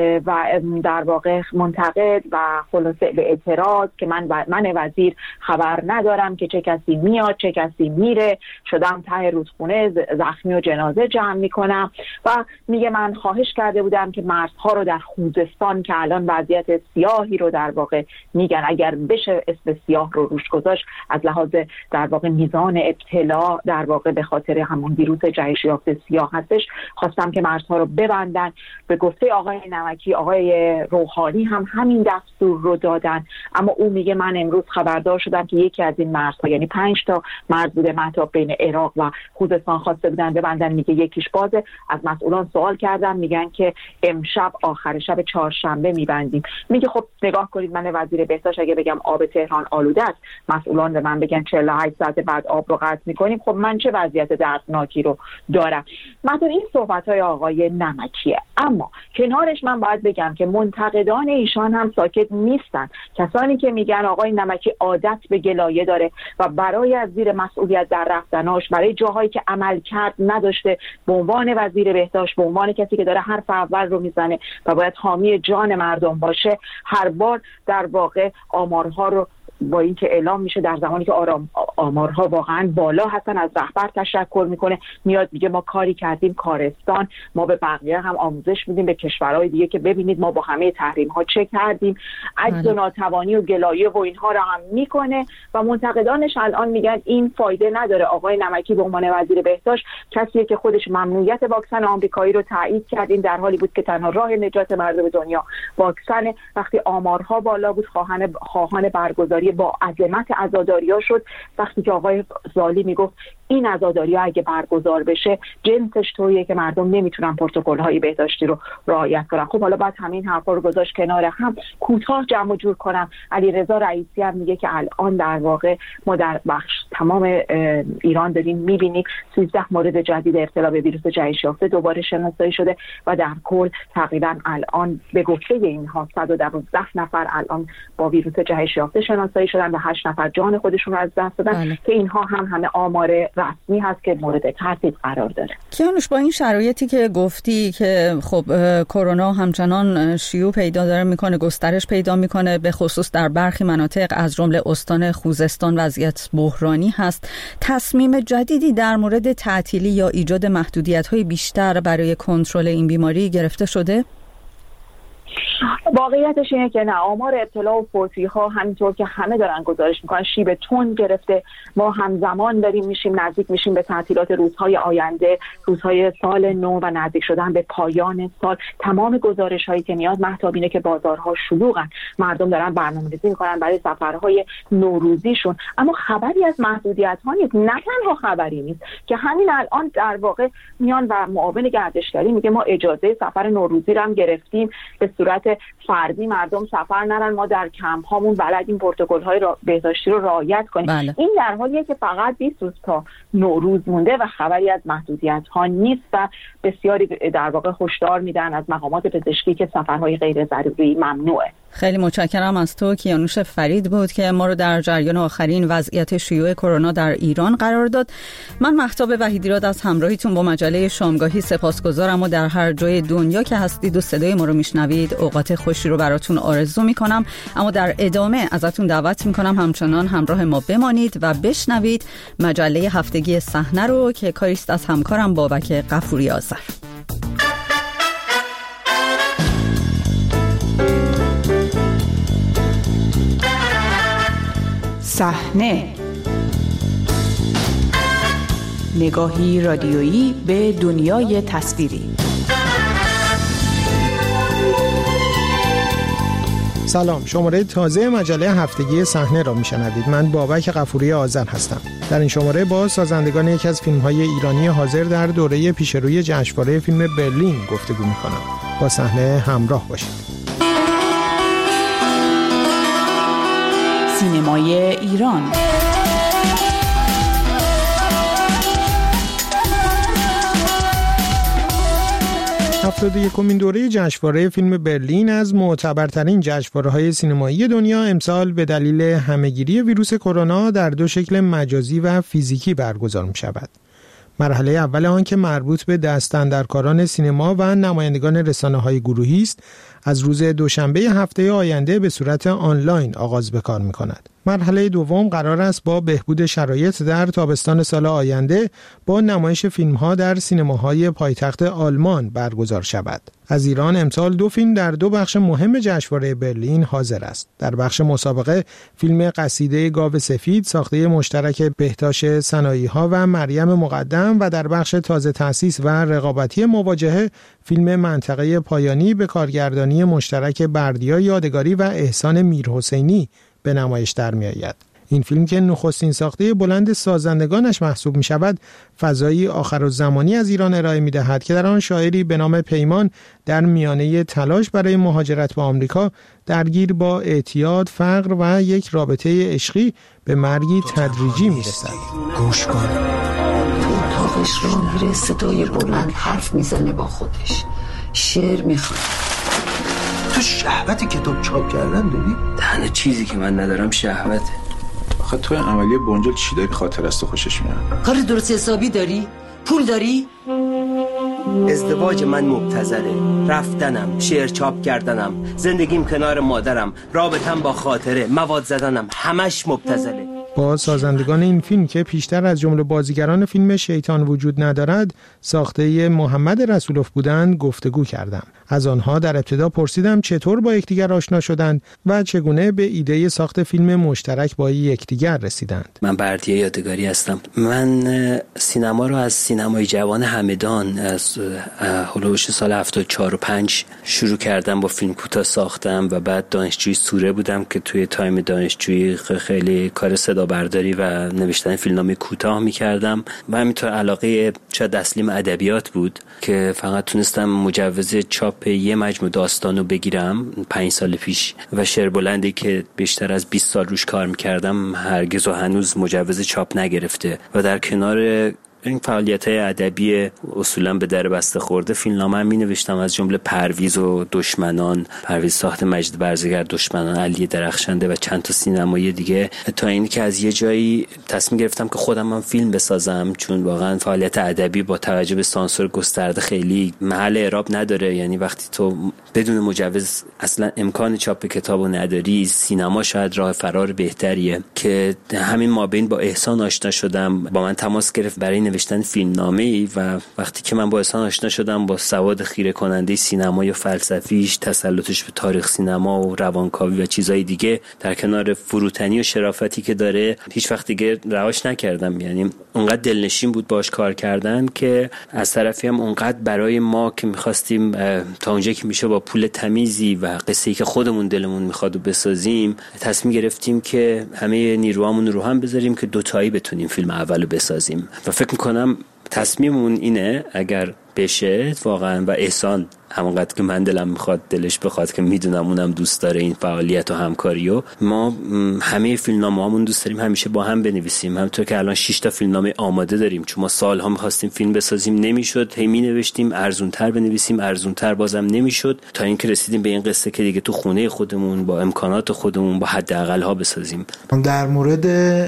و در واقع منتقد و خلاصه به اعتراض که من و من وزیر خبر ندارم که چه کسی میاد چه کسی میره، شدم ته رودخونه زخمی و جنازه جمع میکنم و میگه من خواهش کرده بودم که مرزها رو در خوزستان که الان وضعیت سیاهی رو در واقع میگن اگر بشه اسم سیاه رو روش گذاشت از لحاظ در واقع میزان ابتلا در واقع به خاطر همون ویروس جهش یافته سیاه هستش، خواستم که مرزها رو ببندن. به گفته آقای نمکی آقای روحانی هم همین دستور رو دادن، اما او میگه من امروز خبردار شدم که یکی از این مرزها یعنی پنج تا مرز بوده مطلب بین عراق و خوزستان خواسته بودن ببندن، میگه یکیش بازه. از مسئولان سوال کردم میگن که امشب آخر شب چهارشنبه میبندیم. میگه خب نگاه کنید من وزیر بهداشت اگه بگم آب تهران آلوده است مسئولان به من بگن چهل و هشت ساعت بعد آب رو قطع میکنیم، خب من چه وضعیت دردناکی رو دارم. مثلا این صحبت‌های آقای نمکیه، اما کنارش من باید بگم که منتقدان ایشان هم ساکت نیستن. کسانی که میگن آقای نمکی عادت به گلایه داره و برای از زیر مسئولیت در رفتناش برای جاهایی که عمل کرد نداشته به عنوان وزیر بهداشت به عنوان کسی که داره حرف اول رو میزنه و باید حامی جان مردم باشه هر بار در واقع آمارها رو با اینکه اعلام میشه در زمانی که آرام آمارها واقعا بالا هستن از رهبر تشکر میکنه، میاد میگه ما کاری کردیم کارستان، ما به بقیه هم آموزش میدیم به کشورهای دیگه که ببینید ما با همه تحریم ها چه کردیم، عجز و ناتوانی و گلایه و اینها رو هم میکنه و منتقدانش الان میگن این فایده نداره. آقای نمکی به عنوان وزیر بهداشت کسیه که خودش ممنوعیت واکسن آمریکایی رو تایید کرد، این در حالی بود که تنها راه نجات مردم دنیا واکسن. وقتی آمارها بالا بود خواهان خواهان برگزاری با عظمت عزاداری‌ها شد، وقتی که آقای زالی میگفت این عزاداری‌ها اگه برگزار بشه جنسش طوریه که مردم نمیتونن پروتکل‌های بهداشتی رو رعایت کنن. خب حالا بعد همین حرفا رو گذاشت کنار هم. کوتاه جمع جور کنم، علیرضا رئیسی هم میگه که الان در واقع ما در بخش تمام ایران داریم میبینیم سیزده مورد جدید ابتلا به ویروس جهش یافته دوباره شناسایی شده و در کل تقریبا الان به گفته اینها صد و دوازده نفر الان با ویروس جهش یافته شناسایی شدن و هشت نفر جان خودشون رو از دست دادن بله. که اینها هم همه آمار رسمی هست که مورد تحقیق قرار داره. کیانوش با این شرایطی که گفتی که خب کرونا همچنان شیوع پیدا داره میکنه، گسترش پیدا میکنه، به خصوص در برخی مناطق از جمله استان خوزستان وضعیت بحرانی هست، تصمیم جدیدی در مورد تعطیلی یا ایجاد محدودیت‌های بیشتر برای کنترل این بیماری گرفته شده؟ واقعیتش اینه که نه، آمار ابتلا و فوتی ها همینطور که همه دارن گزارش میکنن شیب تند گرفته. ما همزمان داریم میشیم نزدیک میشیم به تعطیلات روزهای آینده، روزهای سال نو و نزدیک شدن به پایان سال. تمام گزارش هایی که میاد مهتاب اینه که بازارها شلوغن، مردم دارن برنامه‌ریزی میکنن برای سفرهای نوروزیشون، اما خبری از محدودیت ها نیست. نه تنها خبری نیست که همین الان در واقع میان و معاون گردشگری میگه ما اجازه سفر نوروزی رو هم گرفتیم، به صورت فردی مردم سفر نرن، ما در کمپ هامون بلدیم پروتکل های را بهداشتی رو رعایت کنیم. بله. این در حالیه که فقط بیست روز تا نوروز مونده و خبری از محدودیت ها نیست و بسیاری در واقع هشدار میدن از مقامات پزشکی که سفرهای غیر ضروری ممنوعه. خیلی متشکرم از تو. کیانوش فرید بود که ما رو در جریان آخرین وضعیت شیوع کرونا در ایران قرار داد. من مهتاب وحیدیراد از همراهیتون با مجله شامگاهی سپاسگزارم و در هر جای دنیا که هستید و صدای ما رو میشنوید اوقات خوشی رو براتون آرزو میکنم. اما در ادامه ازتون دعوت میکنم همچنان همراه ما بمانید و بشنوید مجله هفتگی صحنه رو که کاریست از همکارم بابک غفوری آذر. صحنه، نگاهی رادیویی به دنیای تصویری. سلام، شماره تازه مجله هفتگی صحنه را میشنوید. من بابک غفوری آذر هستم. در این شماره با سازندگان یکی از فیلم‌های ایرانی حاضر در دوره پیشروی جشنواره فیلم برلین گفتگو می‌کنم. با صحنه همراه باشید. سینمای ایران. هفتاد و یکمین دوره جشنواره فیلم برلین از معتبرترین جشنواره‌های سینمایی دنیا امسال به دلیل همهگیری ویروس کرونا در دو شکل مجازی و فیزیکی برگزار می‌شود. مرحله اول آن که مربوط به دستاندرکاران سینما و نمایندگان رسانه‌های گروهی است، از روز دوشنبه هفته آینده به صورت آنلاین آغاز به کار می‌کند. مرحله دوم قرار است با بهبود شرایط در تابستان سال آینده با نمایش فیلم‌ها در سینماهای پایتخت آلمان برگزار شود. از ایران امسال دو فیلم در دو بخش مهم جشنواره برلین حاضر است. در بخش مسابقه فیلم قصیده گاو سفید ساخته مشترک بهتاش سنایی‌ها و مریم مقدم و در بخش تازه تأسیس و رقابتی مواجهه فیلم منطقه پایانی به کارگردانی مشترک بردیا یادگاری و احسان میرحسینی به نمایش در می آید. این فیلم که نخستین ساخته بلند سازندگانش محسوب می شود، فضایی آخرالزمانی از ایران ارائه می دهد که در آن شاعری به نام پیمان در میانه تلاش برای مهاجرت به آمریکا درگیر با اعتیاد، فقر و یک رابطه عشقی به مرگی تدریجی می رسد. گوش کن. اتاقش را میره، صدای بلند حرف میزنه با خودش، شعر میخواد. تو شهوت کتاب چاپ کردن داری؟ تنها چیزی که من ندارم شهوته. آخه تو عملی بنجل چی داری خاطر است و خوشش میاد؟ کار درست حسابی داری؟ پول داری؟ ازدواج من مبتذله، رفتنم، شعر چاپ کردنم، زندگیم کنار مادرم، رابطم با خاطره، مواد زدنم، همش مبتذله. با سازندگان این فیلم که پیشتر از جمله بازیگران فیلم شیطان وجود ندارد ساخته محمد رسولوف بودند گفتگو کردم. از آنها در ابتدا پرسیدم چطور با یکدیگر آشنا شدند و چگونه به ایده ساخت فیلم مشترک با یکدیگر رسیدند. من بردیا یادگاری هستم. من سینما رو از سینمای جوان همدان از هولوش سال هفتاد و چهار و پنج شروع کردم، با فیلم کوتاه ساختم و بعد دانشجوی سوره بودم که توی تایم دانشجویی خیلی کار صدا برداری و نوشتن فیلمنامه کوتاه می‌کردم و همینطور علاقه شاید اصلیم ادبیات بود که فقط تونستم مجوز چاپ یه مجموعه داستانو بگیرم پنج سال پیش و شعر بلندی که بیشتر از بیست سال روش کار می‌کردم هرگز و هنوز مجوز چاپ نگرفته و در کنار این فعالیت‌های ادبی اصولاً به در بسته خورده فیلمنامه هم می‌نوشتم، از جمله پرویز و دشمنان، پرویز ساخت مجید برزگر، دشمنان علی درخشنده و چند تا سینمایی دیگه، تا اینی که از یه جایی تصمیم گرفتم که خودم هم فیلم بسازم، چون واقعاً فعالیت ادبی با توجه به سانسور گسترده خیلی محل اعراب نداره. یعنی وقتی تو بدون مجوز اصلا امکان چاپ کتابو نداری، سینما شاید راه فرار بهتریه. که همین مابین با احسان آشنا شدم، با من تماس گرفت برای نوشتن فیلمنامه‌ای و وقتی که من با احسان آشنا شدم با سواد خیره کننده سینما یا فلسفیش، تسلطش به تاریخ سینما و روانکاوی و چیزای دیگه در کنار فروتنی و شرافتی که داره، هیچ وقت دیگه رهاش نکردم. یعنی اونقدر دلنشین بود باش کار کردن که از طرفی هم اونقدر برای ما که می‌خواستیم تا اونجایی که میشه با پول تمیزی و قصه‌ای که خودمون دلمون می‌خواد بسازیم، تصمیم گرفتیم که همه نیروامون رو هم بذاریم که دوتایی بتونیم فیلم اولو بسازیم و فکر می‌کنم تصمیممون اینه اگر بشه واقعا، و احسان همونقدر که من دلم میخواد دلش بخواد که میدونم اونم دوست داره این فعالیت و همکاریو، ما همه فیلمنامه‌هامون دوست داریم همیشه با هم بنویسیم. همونطور که الان شش تا فیلمنامه آماده داریم، چون ما سالها می‌خواستیم فیلم بسازیم نمیشد، هی می‌نوشتیم ارزان‌تر بنویسیم، ارزان‌تر بازم نمیشد، تا اینکه رسیدیم به این قصه که دیگه تو خونه خودمون با امکانات خودمون با حداقل‌ها بسازیم. در مورد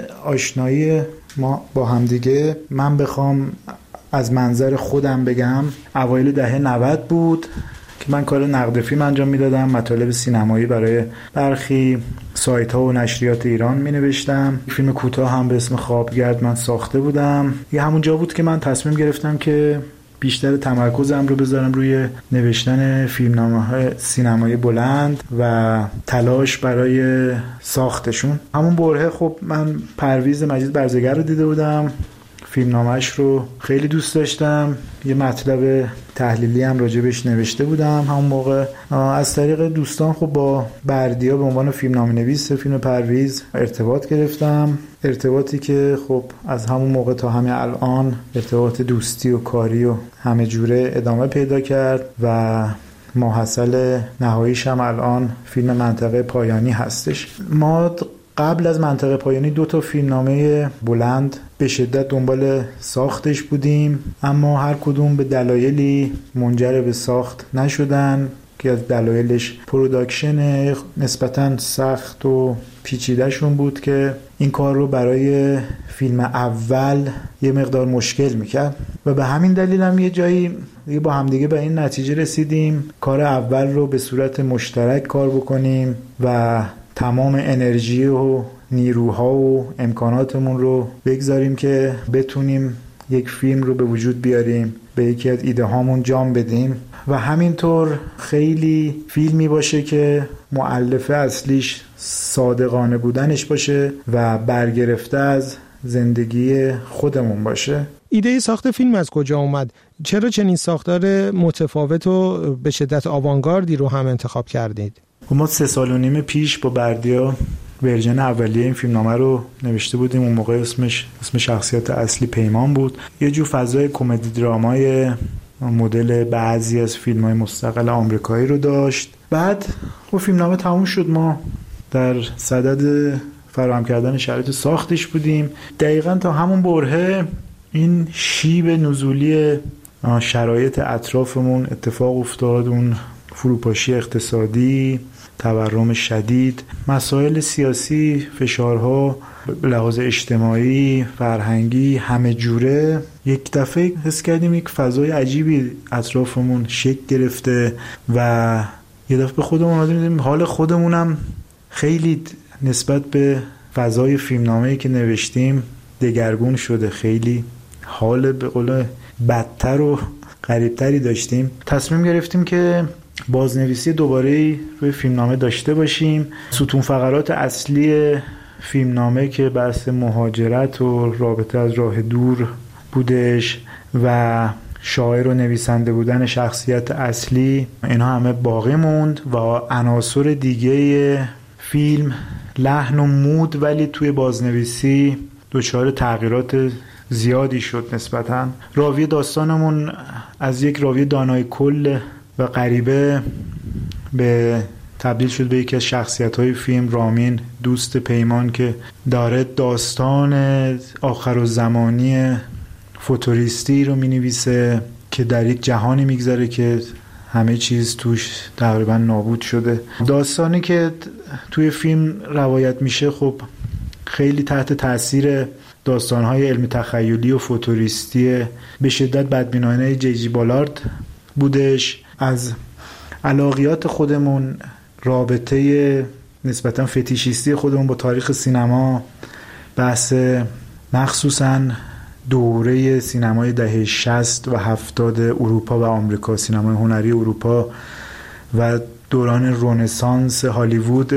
آشنایی ما با همدیگه من بخوام از منظر خودم بگم، اوایل دهه نود بود که من کار نقد فیلم انجام میدادم، مطالب سینمایی برای برخی سایت ها و نشریات ایران می نوشتم. فیلم کوتاه هم به اسم خوابگرد من ساخته بودم. یه همونجا بود که من تصمیم گرفتم که بیشتر تمرکزم رو بذارم روی نوشتن فیلمنامه‌های سینمایی بلند و تلاش برای ساختشون. همون برهه خب من پرویز مجید برزگر رو دیده بودم، فیلمنامه‌اش رو خیلی دوست داشتم، یه مطلب تحلیلی هم راجبش نوشته بودم همون موقع. از طریق دوستان خب با بردیا به عنوان فیلمنامه‌نویس فیلم پرویز ارتباط گرفتم، ارتباطی که خب از همون موقع تا همه الان ارتباط دوستی و کاری و همه جوره ادامه پیدا کرد و ماحصل نهاییش هم الان فیلم منطقه پایانی هستش. ما قبل از منطقه پایانی دو تا فیلمنامه بلند به شدت دنبال ساختش بودیم، اما هر کدوم به دلایلی منجر به ساخت نشدن که از دلایلش پروداکشن نسبتاً سخت و پیچیده شون بود که این کار رو برای فیلم اول یه مقدار مشکل میکرد و به همین دلیل هم یه جایی دیگه با همدیگه به این نتیجه رسیدیم کار اول رو به صورت مشترک کار بکنیم و تمام انرژی و نیروها و امکاناتمون رو بگذاریم که بتونیم یک فیلم رو به وجود بیاریم، به یکی از ایده هامون جام بدیم و همینطور خیلی فیلمی باشه که مؤلفه اصلیش صادقانه بودنش باشه و برگرفته از زندگی خودمون باشه. ایده ساخت فیلم از کجا اومد؟ چرا چنین ساختار متفاوت و به شدت آوانگاردی رو هم انتخاب کردید؟ ما سه سال و نیم پیش با بردیا ورژن اولیه این فیلمنامه رو نوشته بودیم. اون موقع اسمش اسم شخصیت اصلی پیمان بود. یه جو فضای کمدی درامای مدل بعضی از فیلم‌های مستقل آمریکایی رو داشت. بعد خب فیلمنامه تموم شد، ما در صدد فراهم کردن شرایط ساختش بودیم. دقیقاً تا همون برهه این شیب نزولی شرایط اطرافمون اتفاق افتاد، اون فروپاشی اقتصادی، تورم شدید، مسائل سیاسی، فشارها به لحاظ اجتماعی، فرهنگی، همه جوره. یک دفعه حس کردیم یک فضای عجیبی اطرافمون شکل گرفته و یه دفعه به خودمون آمدیم حال خودمونم خیلی نسبت به فضای فیلمنامه‌ای که نوشتیم دگرگون شده، خیلی حال به قول بدتر و غریبتری داشتیم. تصمیم گرفتیم که بازنویسی دوباره روی فیلمنامه داشته باشیم. ستون فقرات اصلی فیلمنامه که بحث مهاجرت و رابطه از راه دور بودش و شاعر و نویسنده بودن شخصیت اصلی، اینا همه باقی موند و عناصر دیگه فیلم لحن و مود ولی توی بازنویسی دچار تغییرات زیادی شد نسبتاً. راوی داستانمون از یک راوی دانای کل و غریبه به تبدیل شد به یکی از شخصیت‌های فیلم، رامین، دوست پیمان که داره داستان آخرالزمانی فوتوریستی رو می‌نویسه که در یک جهانی می‌گذره که همه چیز توش تقریبا نابود شده. داستانی که توی فیلم روایت میشه خب خیلی تحت تاثیر داستان‌های علمی تخیلی و فوتوریستی به شدت بدبینانه جی جی بالارد بودش. از علاقیات خودمون، رابطه نسبتاً فتیشیستی خودمون با تاریخ سینما، بحث مخصوصاً دوره سینمای دهه شصت و هفتاد اروپا و آمریکا، سینمای هنری اروپا و دوران رنسانس هالیوود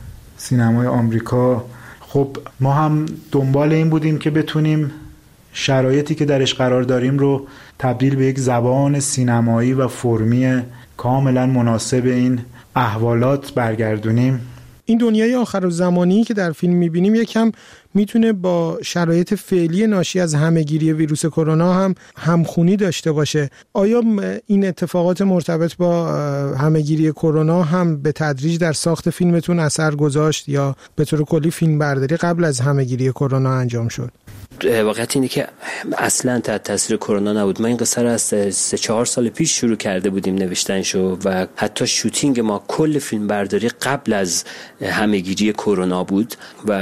سینمای آمریکا. خب ما هم دنبال این بودیم که بتونیم شرایطی که درش قرار داریم رو تبدیل به یک زبان سینمایی و فرمی کاملا مناسب این احوالات برگردونیم. این دنیای آخرالزمانی که در فیلم می‌بینیم یکم میتونه با شرایط فعلی ناشی از همه‌گیری ویروس کرونا هم همخونی داشته باشه. آیا این اتفاقات مرتبط با همه‌گیری کرونا هم به تدریج در ساخت فیلمتون اثر گذاشت یا به طور کلی فیلم برداری قبل از همه‌گیری کرونا انجام شد؟ واقعیت اینه که اصلا تحت تاثیر کرونا نبود. ما این قصه رو از سه چهار سال پیش شروع کرده بودیم نوشتنشو و حتی شوتینگ ما کل فیلم برداری قبل از همه‌گیری کرونا بود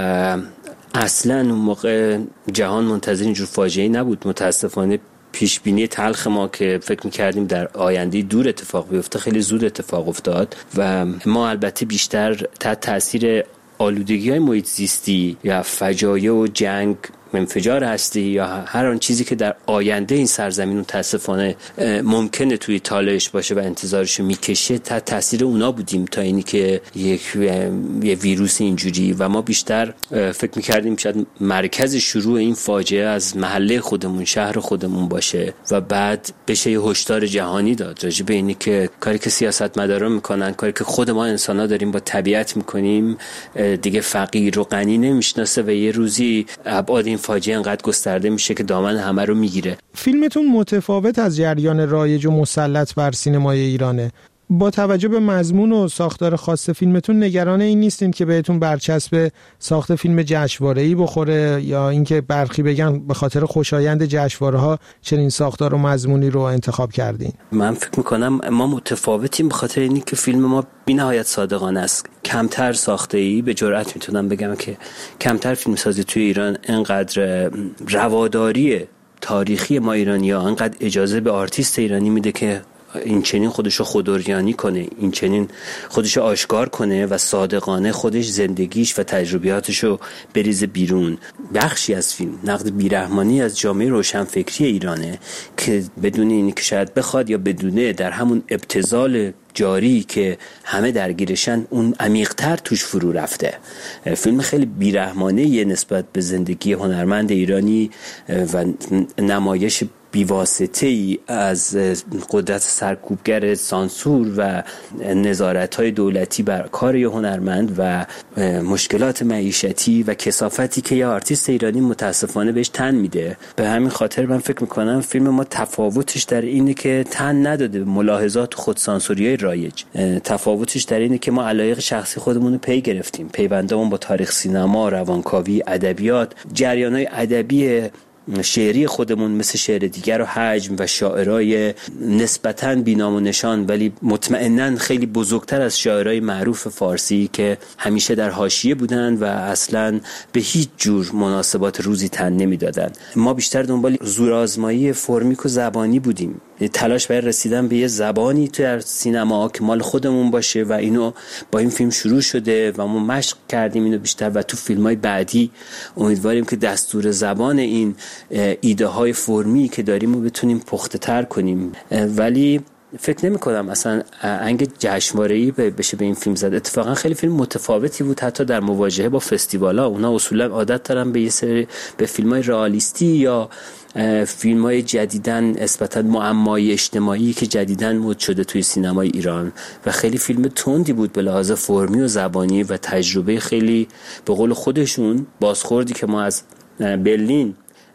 و اصلا اون موقع جهان منتظر اینجور فاجعه‌ای نبود. متاسفانه پیش بینی تلخ ما که فکر می‌کردیم در آینده دور اتفاق بیفته خیلی زود اتفاق افتاد و ما البته بیشتر تحت تاثیر آلودگی‌های محیط زیستی یا فجایع و جنگ، انفجار هستی یا هر آن چیزی که در آینده این سرزمین متاسفانه ممکنه توی تالش باشه و انتظارشو میکشه تحت تاثیر اونا بودیم تا اینی که یک یه ویروس اینجوری و ما بیشتر فکر میکردیم شاید مرکز شروع این فاجعه از محله خودمون، شهر خودمون باشه و بعد بشه یه هشدار جهانی داد راجع به اینی که کاری که سیاستمدارا میکنن، کاری که خود ما انسانا داریم با طبیعت میکنیم دیگه فقیر و غنی نمیشناسه و یه روزی ابعاد این فاجعه انقدر گسترده میشه که دامن همه رو میگیره. فیلمتون متفاوت از جریان رایج و مسلط بر سینمای ایرانه. با توجه به مضمون و ساختار خاص فیلمتون نگران این نیستین که بهتون برچسب ساخت فیلم جشنواره‌ای بخوره یا اینکه برخی بگن به خاطر خوشایند جشنواره‌ها چنین ساختار و مضمونی رو انتخاب کردین؟ من فکر میکنم ما متفاوتیم به خاطر اینی که فیلم ما بی‌نهایت صادقانه است. کمتر ساخته‌ای، به جرئت میتونم بگم که کمتر فیلمسازی توی ایران انقدر رواداری تاریخی ما ایرانی‌ها، انقدر اجازه به آرتیست ایرانی میده که این چنین خودشو خوداریانی کنه، این چنین خودشو آشکار کنه و صادقانه خودش زندگیش و تجربیاتشو بریزه بیرون. بخشی از فیلم نقد بیرحمانی از جامعه روشنفکری ایرانه که بدون اینی که شاید بخواد یا بدونه در همون ابتذال جاری که همه درگیرشن اون عمیق‌تر توش فرو رفته. فیلم خیلی بیرحمانه نسبت به زندگی هنرمند ایرانی و نمایش بیواسطه ای از قدرت سرکوبگر سانسور و نظارت‌های دولتی بر کار یه هنرمند و مشکلات معیشتی و کثافتی که یه آرتیست ایرانی متاسفانه بهش تن میده. به همین خاطر من فکر میکنم فیلم ما تفاوتش در اینه که تن نداده ملاحظات خودسانسوریای رایج. تفاوتش در اینه که ما علایق شخصی خودمون رو پی گرفتیم، پیوندمون با تاریخ سینما، روانکاوی، ادبیات، جریان‌های ادبی شعری خودمون مثل شعر دیگر و حجم و شاعرای نسبتاً بی‌نام و نشان ولی مطمئناً خیلی بزرگتر از شاعرای معروف فارسی که همیشه در حاشیه بودن و اصلاً به هیچ جور مناسبات روزی تن نمیدادن. ما بیشتر دنبال زورآزمایی فرمیک و زبانی بودیم، تلاش برای رسیدن به یه زبانی تو در سینما که مال خودمون باشه و اینو با این فیلم شروع شده و ما مشق کردیم اینو بیشتر و تو فیلم‌های بعدی امیدواریم که دستور زبان این ایده های فرمی که داریم رو بتونیم پخته تر کنیم. ولی فکر نمی کنم اصلا انگ جشنواره‌ای بشه به این فیلم زد. اتفاقا خیلی فیلم متفاوتی بود حتی در مواجهه با فستیوالا. اونا اصولا عادت دارن به یه سری به فیلم‌های رئالیستی یا فیلم‌های جدیداً نسبتاً معمای اجتماعی که جدیداً مد شده توی سینمای ایران و خیلی فیلم تندی بود به لحاظ فرمی و زبانی و تجربه خیلی به قول خودشون بازخوردی که ما از برلین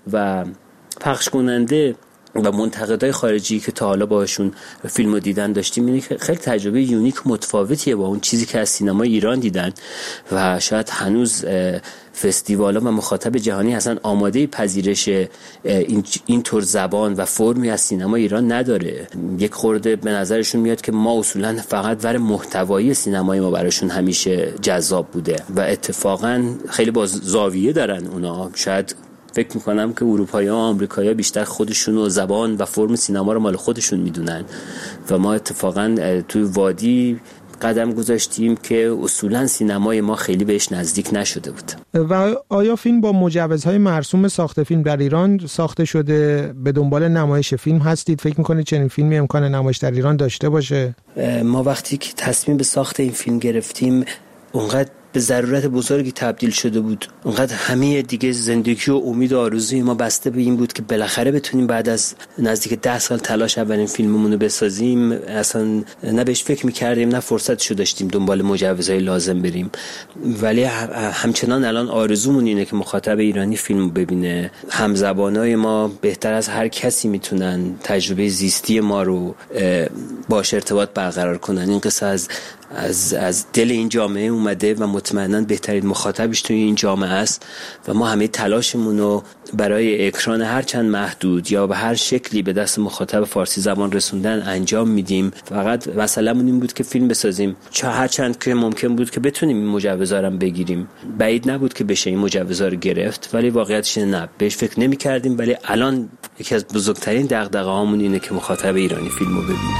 و پخش کننده و منتقدای خارجی که تا حالا باهاشون فیلمو دیدن داشتیم اینه که خیلی تجربه یونیک متفاوتیه با اون چیزی که از سینمای ایران دیدن و شاید هنوز فستیوالا و مخاطب جهانی اصلا آماده پذیرش این این طور زبان و فرمی از سینما ایران نداره. یک خورده به نظرشون میاد که ما اصولا فقط ور محتوایی سینمای ما براشون همیشه جذاب بوده و اتفاقا خیلی با زاویه دارن اونا. شاید فکر میکنم که اروپایی‌ها و آمریکایی‌ها بیشتر خودشون و زبان و فرم سینما رو مال خودشون میدونن و ما اتفاقا توی وادی قدم گذاشتیم که اصولا سینمای ما خیلی بهش نزدیک نشده بود. و آیا فیلم با مجوزهای مرسوم ساخت فیلم در ایران ساخته شده؟ به دنبال نمایش فیلم هستید؟ فکر میکنید چنین فیلمی امکان نمایش در ایران داشته باشه؟ ما وقتی که تصمیم به ساخت این فیلم گرفتیم اونقدر به ضرورت بزرگی تبدیل شده بود، اونقدر همه دیگه زندگی و امید و آرزوی ما بسته به این بود که بالاخره بتونیم بعد از نزدیک ده سال تلاش اولین فیلممون رو بسازیم. اصلا نه بهش فکر می‌کردیم نه فرصتشو داشتیم دنبال مجوزهای لازم بریم، ولی همچنان الان آرزومون اینه که مخاطب ایرانی فیلمو ببینه. همزبانای ما بهتر از هر کسی میتونن تجربه زیستی ما رو باش ارتباط برقرار کنن. این قصه از از از دل این جامعه اومده و مطمئناً بهترین مخاطبش توی این جامعه است و ما همه تلاشمون رو برای اکران هر چند محدود یا به هر شکلی به دست مخاطب فارسی زبان رسوندن انجام میدیم. فقط مسئله‌مون این بود که فیلم بسازیم، چه هر چند که ممکن بود که بتونیم این مجوزا رو بگیریم. بعید نبود که بشه این مجوزا رو گرفت، ولی واقعیتش نه، بهش فکر نمی‌کردیم. ولی الان یکی از بزرگترین دغدغه‌هامون اینه که مخاطب ایرانی فیلمو ببینه.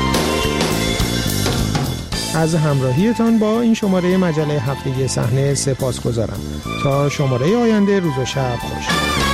از همراهیتان با این شماره مجله هفتگی صحنه سپاسگزارم. تا شماره آینده، روز و شب خوش.